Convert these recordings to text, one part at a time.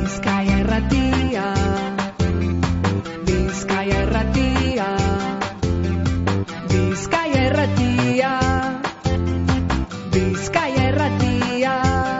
Bizkaia Irratia, Bizkaia Irratia, Bizkaia Irratia, Bizkaia Irratia.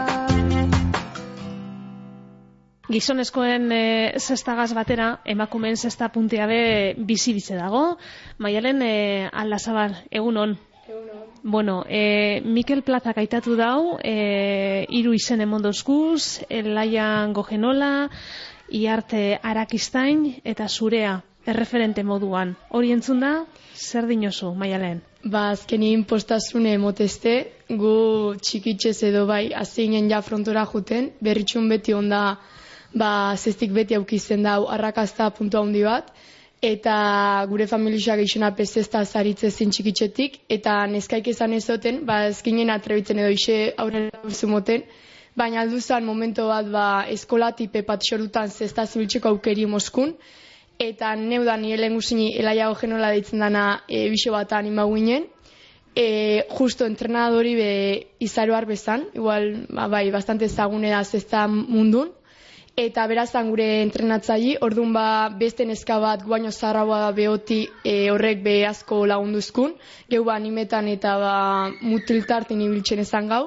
Gizonezkoen zestagaz batera, emakumeen zesta puntea be bizi-bize dago. Maialen Aldazabal, egunon. Bueno, Mikel Plazak aitatu dau, 3 izen emondozkuz, Elaian Gogenola, Iarte Arakistain eta zurea, erreferente moduan. Hori entzun da, zer dinozu, Maialen? Azkenin postasune moteste, gu txikitxez edo bai, azinen ja frontora juten, berritxun beti onda, zestik beti aukizten dau, arrakazta puntua handi bat, eta gure familia geixena pezesta zaritze zin txikitxetik, eta neskaik esan ezoten, ezkinen atrebitzen edo ise aurrera moten, baina alduzan momento bat eskolati pepat xorutan zesta zibiltzeko aukeri moskun, eta neudan nire lehen guzini Elaia Gogenola deitzen dana biso bat anima guinen, justo entrenadori izaroar bezan, igual bastante ezagune da zesta mundun, eta berazan gure entrenatzaile, orduan beste neska bat guaino zaharragoa behoti horrek asko lagunduzkun, geu animetan eta mutiltartin ibiltzen ezan gau,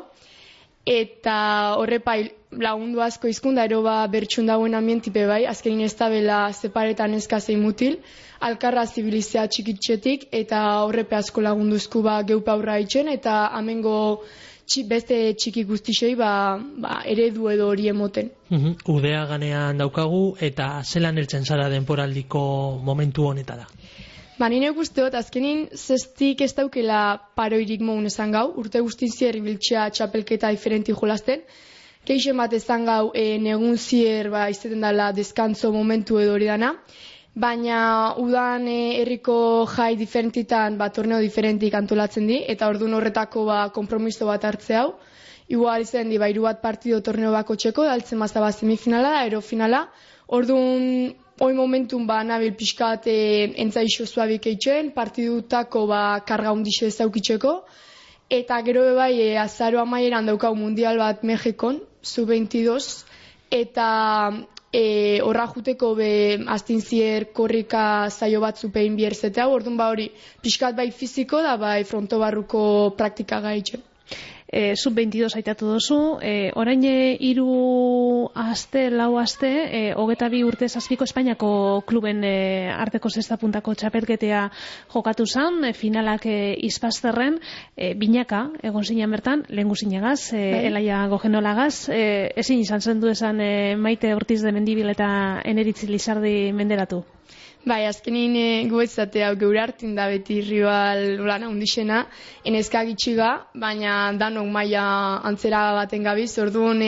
eta horrepai lagundu asko izkunda, ero bertxun dagoen ambientipe bai, azkenin ez da bela separetan neska zein mutil, alkarra zibilizea txikitxetik, eta horrepe asko lagunduzku geupa aurra itxen, eta amengo beste txiki guztixei eredu edo hori emoten. Udea ganean daukagu eta zelan heltzen zara denporaldiko momentu honetara? Nire guztiot, azkenin zestik ez daukela paroirik mogun esan gau, urte guztin zier ibiltzea txapelketa diferenti jolazten, keixen bat esan gau negun zier izeten dela deskantzo momentu edo hori dana, baina udan herriko jai diferentitan torneo diferentik antolatzen di, eta orduan horretako kompromiso bat hartze hau. Igual izan di 3 bat partido torneo bako txeko, daltzen mazta semifinala, aerofinala. Orduan, hoi momentun nabil pixkat entzaixo zuabik eitzen, partidutako karga hundixe ezaukitzeko, eta gero bai azaro amaieran daukau mundial bat Mexikon, sub-22, eta horra juteko astinzier korrika zaio batzupein bierzetea, orduan hori pixkat bai fiziko da bai fronto barruko praktika gaitzen. Sub-22 aitatu dozu, orain 3 aste, 4 aste, 22 urte zazpiko Espainiako kluben arteko zesta puntako txapelketea jokatu zan, finalak izpazterren, binaka, egon zinean bertan, lehen guzinegaz, Elaia Gogenolagaz, ezin izan zendu esan Maite Ortiz de Mendibil eta Eneritzi Lizardi menderatu? Azkenin guetzatea geure hartin da beti rival lana hundixena, enezka gitxiga, baina danok maila antzera baten gabiz, orduan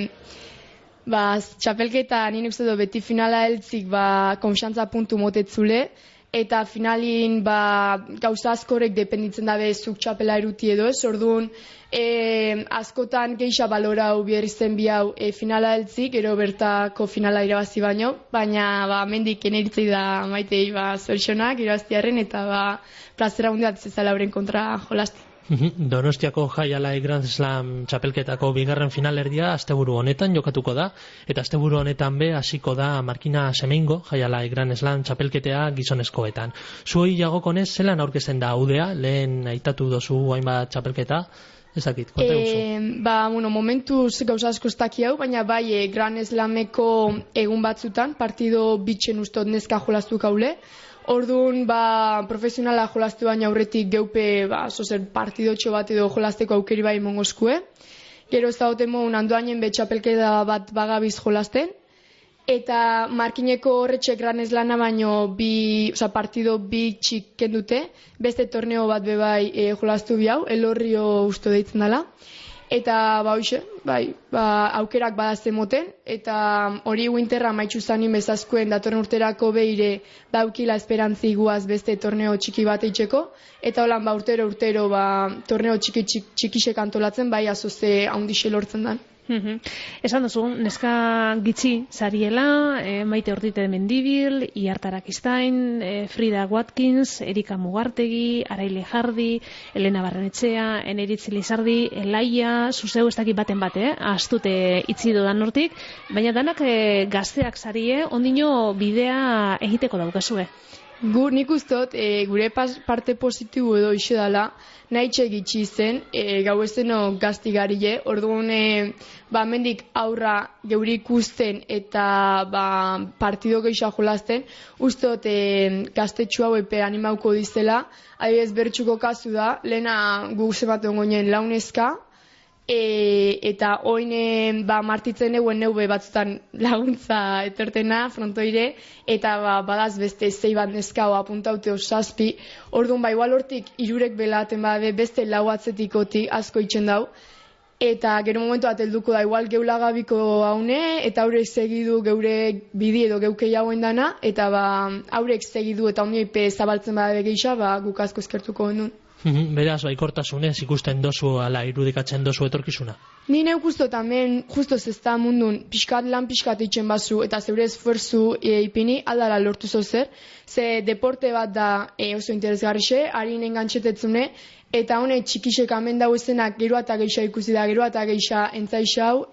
txapelketa nien uste du beti finala heltzik konfiantza puntu motetzule, eta finalin gauza askorek dependitzen dabe zuk txapela eruti edo ez, orduan askotan geixa balorau bierizten hau finala heltzik, ero bertako finala irabazi baino, baina mendik Eneritzi da Maitei zorxonak irabaztiarren, eta plazera hundiat zezala horren kontra jolazti. Donostiako Jaialai Grand Slam txapelketako bigarren finalerdia asteburu honetan jokatuko da, eta asteburu honetan hasiko da Markina Semeingo Jaialai Grand Slam txapelketea gizonezkoetan. Zuoi jagokonez zelan aurkezten da Udea, lehen aitatu dozu hainbat txapelketa? Ez dakit, konta guzu. Momentuz gauza asko ez daki hau, baina bai Grand Slameko egun batzutan, partido bitxen ustot neska jolaztu kaule. Orduan, profesionala jolaztu baina aurretik geupe, partidotxo bat edo jolazteko aukeri bai mongozkue. Gero ez dagoten mogun handoainen betxapelkeda bat bagabiz jolazten. Eta Markineko horretxek Grand Slama baino partido bi txik kendute, beste torneo bat bebai jolaztu biau, Elorrio usto deitzen dela. Eta aukerak badazte moten, eta hori winterra maitxu zanin bezazkoen datorren urterako behire daukila esperantzi guaz beste torneo txiki bat eitzeko, eta holan urtero torneo txikixek antolatzen, azoze haundixe lortzen dan. Esan duzu, neska gitxi zariela, Maite Ordite Mendibil, Iartarak Iztain, Frida Watkins, Erika Mugartegi, Araile Jardi, Elena Barrenetxea, Eneritzi Lizardi, Elaia, zuzeu ez dakit baten bate, astute itzi dodan nortik, baina danak gazteak zarie, ondino bidea egiteko daukazue. Nik ustot, gure parte positibo edo iso dela, nahi txegitxi zen, gau ezeno gaztigarile, orduan, mendik aurra geuri ikusten eta partido gehiago jolazten, ustot gaztetxu hau epe animauko dizela, adibidez bertxuko kasu da, lehena guk zematen goinen launezka, eta oin martitzen eguen neube batzutan laguntza etortena frontoire, eta badaz beste 6 bat neskao apuntaute osazpi, orduan igual hortik irurek belaten bade beste lau atzetikoti asko itxen dau, eta gero momentu bat helduko da igual geulagabiko haune, eta haurek segidu geure bidi edo geukei hauen dana, eta haurek segidu eta ondioipe zabaltzen bade geisha, guk asko eskertuko gendun. Beraz, baikortasunez ikusten dozu ala irudikatzen dozu etorkizuna? Ni neuk usto tamen, justo zesta mundun, lan pixkat itxen bazu, eta zeure esfuerzu ipini, aldara lortu zozer, ze deporte bat da oso interesgarrixe, harin engantxetetzune, eta hone txikisek amen dago ezenak gero eta geixa ikusi da, gero eta geixa entzaixau,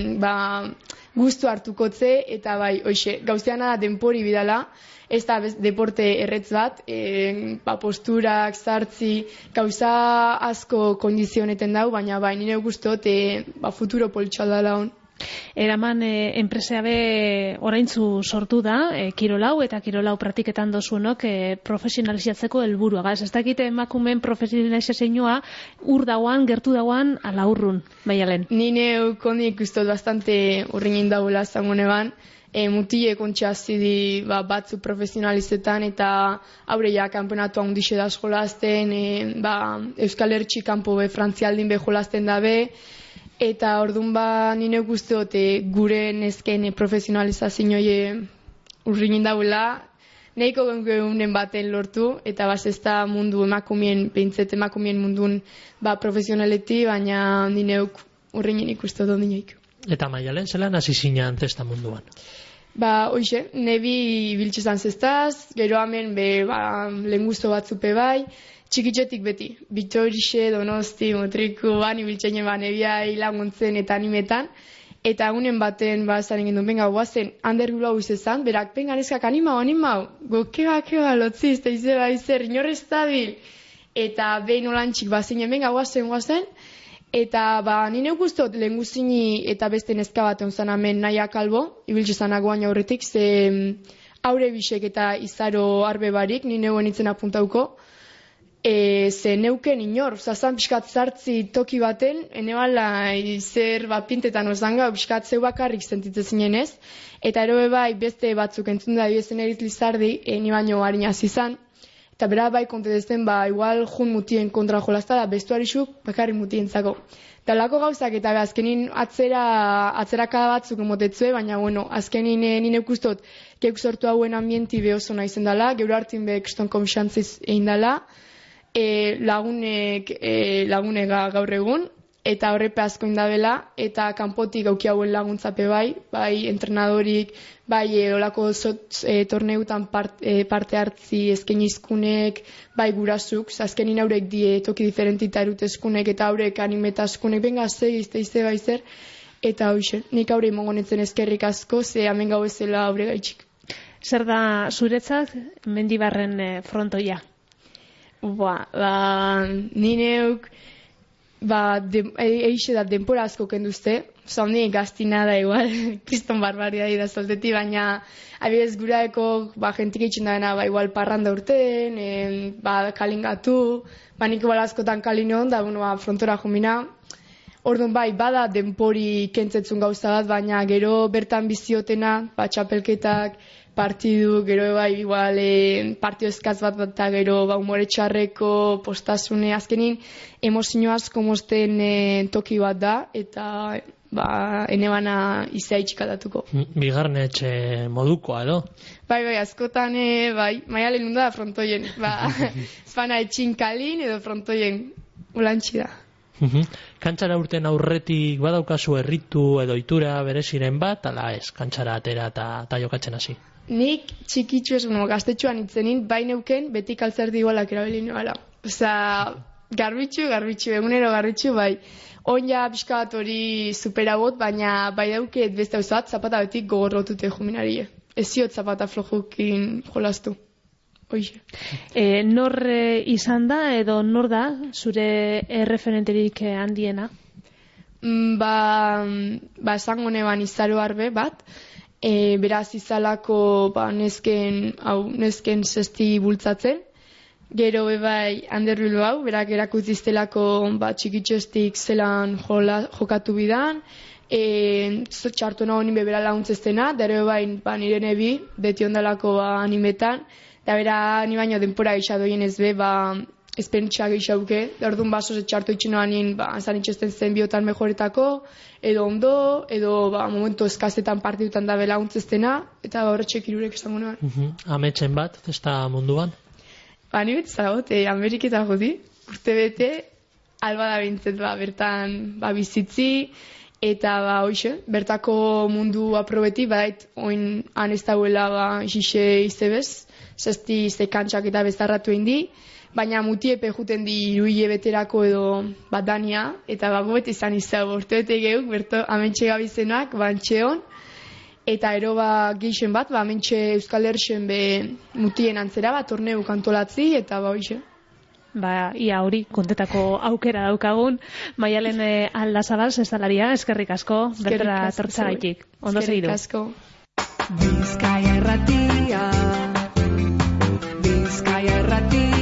guztu hartukotze, eta hoxe, gauzeana denpori bidala, ez da deporte erretz bat, posturak, zartzi, gauza asko kondizioneten dau, baina nire guztot futuro politxal dala hon. Eraman enpresea be oraintzu sortu da, kirolau eta kirolau praktiketan dozuenok profesionalizatzeko helburua. Ez dakite emakumeen profesionalizazioa ur dauan, gertu dauan, ala urrun, Maialen. Ni neuk ondik ustot bastante urringin daula zangoneban, mutile kontxa zidi batzu profesionalizetan eta haureia kanpenatua undixe da jolazten, Euskal Hertsi kanpo frantzialdin be jolazten dabe, eta orduan nire guztiot gure nesken profesionalizazioa urringin daula, nahiko geunen baten lortu, eta ez da mundu emakumien, behintzet emakumien mundun profesionaleti, baina nireuk urringin ikustot ondinoik. Eta Maialen, zelan hasi zinean zesta munduan? Hoxe, nebi biltxezan zestaz, gero hemen lehen guztu batzupe bai, txikitxetik beti, Bitorixe, Donosti, Motriku, ibiltzen nebia laguntzen eta animetan, eta unen baten zaren gendun, guazen, hander gula izan, berak, neskak animau, keba, lotziz, eta izer, inorrez dabil, eta behin olantxik bazinen, guazen, eta nire guztot lehen guztini eta beste neska bat onzan hemen naia kalbo, ibiltzezanak guain aurretik, ze aurre bisek eta izaro arbe barik, nire guen itzen apuntauko, ze neuken inor, zazan pixkat zartzi toki baten, ene bala izer pintetan ozanga, pixkat zeu bakarrik sentitzen zinen ez, eta erobe beste batzuk entzun da ezen Eritz Lizardi, ni baino harinaz izan, eta bera kontetezen, igual jun mutien kontra jolazta da, bestuarixuk bakarri mutientzako. Eta lako gauzak, eta azkenin atzeraka batzuk emotetzue, baina azkenin nire kustot, keuk sortu hauen ambienti behozo nahi zen dela, geuro hartin be kriston konxantziz egin dela, lagunek gaur egun, eta horrepe asko indabela, eta kanpotik gauki hauen laguntzape bai entrenadorik, olako torneutan parte hartzi eskenizkunek, gurasuk, azkenin haurek die toki diferentita erutezkunek, eta haurek animetaskunek, segizte baizer, eta hoxe, nik haure mongonetzen eskerrik asko, ze hemen gau ezela haure gaitxik. Zer da zuretzat Mendibarren frontoia? Nineuk, eixe da denpora asko kenduzte, zaundi gaztina da igual, kriston barbaria da solteti, baina abidez guraeko jentik eitzen da igual parranda urten, kalingatu, nik askotan kalinon, da frontora jomina, orduan bada denpori kentzetzun gauza bat, baina gero bertan biziotena, txapelketak, partidu, gero igual partio eskaz bat eta gero humore txarreko postasune, azkenin emozio asko mozten toki bat da, eta ene bana izea itxikatatuko. Bigarren etxe modukoa, edo? Askotan, Maialen nunda da frontoien. Espana etxin kalin edo frontoien ulantxi da. Kantxara urten aurretik badaukazu erritu edo itura bereziren bat, ala ez, kantxara atera eta jokatzen hasi? Nik txikitxu ez, gaztetxuan itzenin, baineuken beti kaltzerdi igualak erabili nuela. Osea, garbitxu, egunero garbitxu, bai. Oina pixka bat hori superagot, baina bai dauket beste hau bat, zapata betik gogorrotute juminarie. Ez ziot zapata flojukin jolastu. Oixe. Nor izan da edo nor da zure erreferenterik handiena? Esango neban Izaro Arbe bat, beraz izalako nesken zesti bultzatzen, gero bebai Ander Bilbao, berak erakuziztelako txikitxostik zelan jokatu bidan, txartu nago nime bera laguntzestena, dero bebai nire nebi, beti ondalako animetan, eta bera ni baino denpora gisa doien ez be, espentsa gixauke, da orduan baso txartu itxenoan nien, zan itxesten zen biotan mejoretako, edo ondo, edo momentu eskazetan partidutan da bela laguntzestena, eta horretxek irurek esango nuen. Ametxen bat, testa munduan? Ni bet zagot, Ameriketan jodi, urte bete, alba da bintzet bertan bizitzi, eta hoxe, bertako mundu aprobeti, badait, oin han ez dauela ixixe izebez, zesti zekantxak eta bezarratu indi, baina mutiepe juten di iruile beterako edo dania, eta goet izan izan urte bete geuk, berto amentxe gabizenak, antxeon, eta ero geixen bat, amentxe Euskal Herrixen be mutien antzera, torneu kantolatzi, eta hoxe. Ia hori, kontetako aukera daukagun, Maialen Aldazabal, zestalaria, eskerrik asko, bertara tortzagaitik. Ondo segidu. Eskerrik asko. Bizkaia Irratia, Bizkaia Irratia.